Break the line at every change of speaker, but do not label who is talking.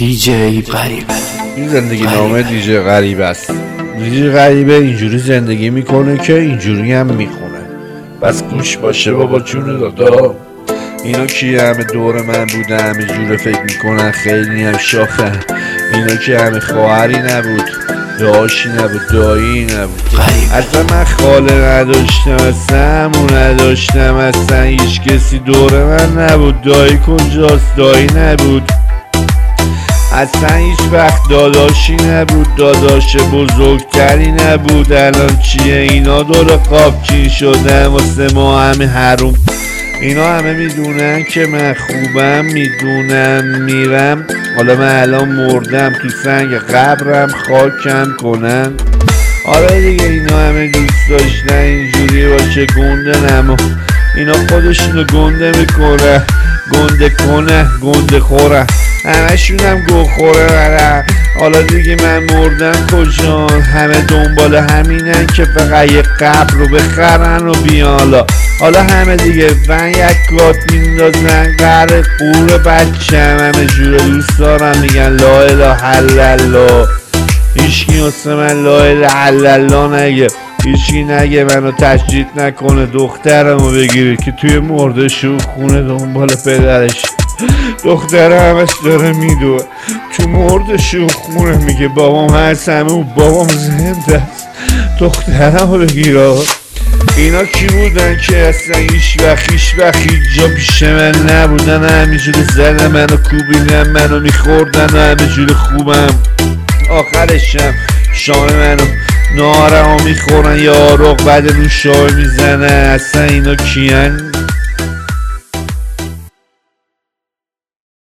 دیجی غریبه.
این زندگی نامه دیجی غریبه است. دیجی غریبه اینجوری زندگی میکنه که اینجوری هم میخونه. بس گوش باشه بابا جون دادا. اینا کی همه دور من بوده همه جوره فکر میکنن خیلی هم شاخن. اینا که همه خواهری نبود، داشی نبود، دایی نبود. اصلا من خاله نداشتم، اصلا همون نداشتم، اصلا هیچ کسی دور من نبود. دایی کجاست؟ دایی نبود، اصلا هیچ وقت داداشی نبود، داداش بزرگتری نبود. الان چیه اینا دور قابچین شدن واسه ما همه حروم. اینا همه میدونن که من خوبم، میدونم میرم. حالا من الان مردم تو سنگ قبرم خاکم کنن. آره دیگه اینا همه دوست داشتن اینجوری باشه گنده نما. اینا خودشونو گنده میکنه، گنده کنه، گنده خوره، همشون هم گو خوره. حالا دیگه من مردم کجان؟ همه دنبال همینن که فقط یه قبر رو بخرن و بیان. حالا همه دیگه ون یک گات میندازن قره قور بچم. همه جور دوست دارم میگن لا اله الا الله. هیچکی واسه من لا اله الا الله نگه، هیچکی نگه منو تشدید نکنه دخترمو بگیرید که توی مردشون خونه دنبال پدرش. دختره همش داره میدوه تو مردشون خونه، میگه بابام هست همه و بابام زنده است، دخترمو بگیره. اینا کی بودن که اصلا هیچ وقت جا پیش من نبودن؟ همینجوری زدن منو، کوبیدن منو، میخوردن و همینجوری خوبم. آخرشم شام منو نارمو میخورن یا آروغ بعد نوشابه میزنن. اصلا اینا کیان؟